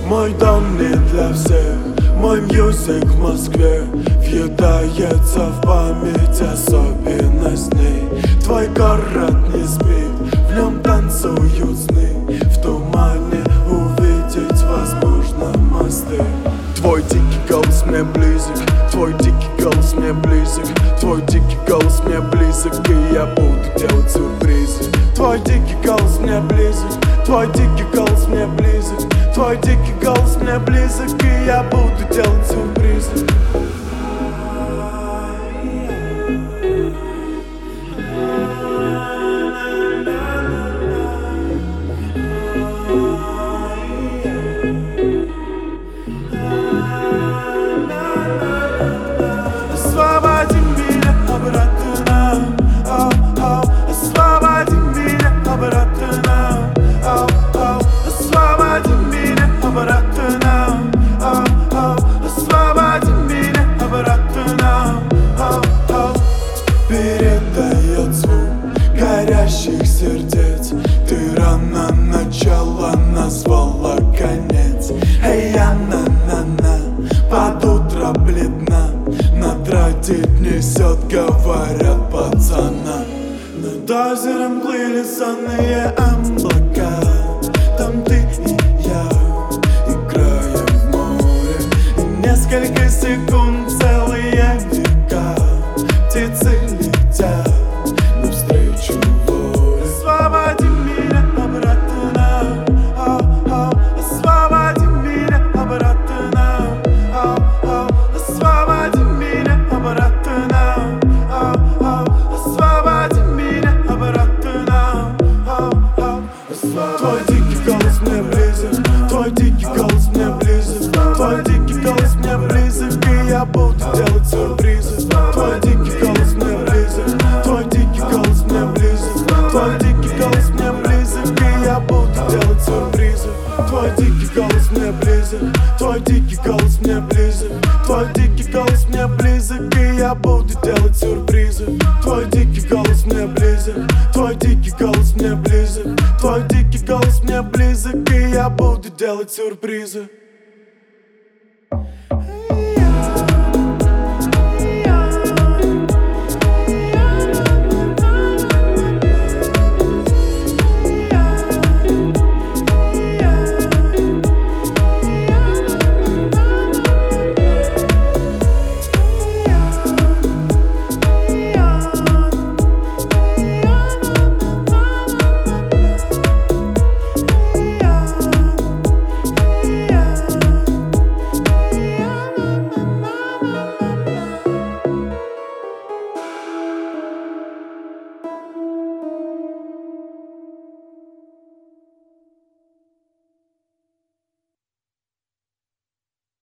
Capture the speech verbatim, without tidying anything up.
Мой дом не для всех, мой мьюзик в Москве въедается в память особенность дней. Твой город не спит, в нем танцуют сны. В тумане увидеть возможно мосты. Твой дикий голос мне близок, твой дикий голос мне близок, твой дикий голос мне близок, и я буду делать сюрпризы. Твой дикий голос мне близок, твой дикий голос мне близок, твой дикий голос мне близок, и я буду делать сюрпризы. Освободи меня обратно, ау, ау. Освободи меня обратно, ау, ау. Освободи меня обратно, ау, ау. Освободи меня обратно, ау, ау. Передает звук горящих сердец. Ты рано начала, назвала конец. Эй, я на-на-на, под утро бледна, надрадить несет, говорят пацана. Над озером плыли сонные облака. Там ты и я играем в море, и несколько секунд, целые века. Птицы летят навстречу воле. Освободи меня обратно, ау, ау. Освободи меня обратно, ау, ау. Освободи меня обратно, ау, ау. Освободи меня обратно, ау, ау. Твой дикий голос мне близок, твой дикий голос мне близок, твой дикий голос мне близок, и я буду делать сюрпризы. Твой дикий голос мне близок, твой дикий голос мне близок, твой дикий голос мне близок, и я буду делать сюрпризы. Твой дикий голос мне близок, твой дикий голос мне близок, твой дикий голос мне близок, и я буду делать сюрпризы. Твой дикий голос мне близок, твой дикий голос мне близок, твой дикий голос мне близок, и я буду делать сюрпризы.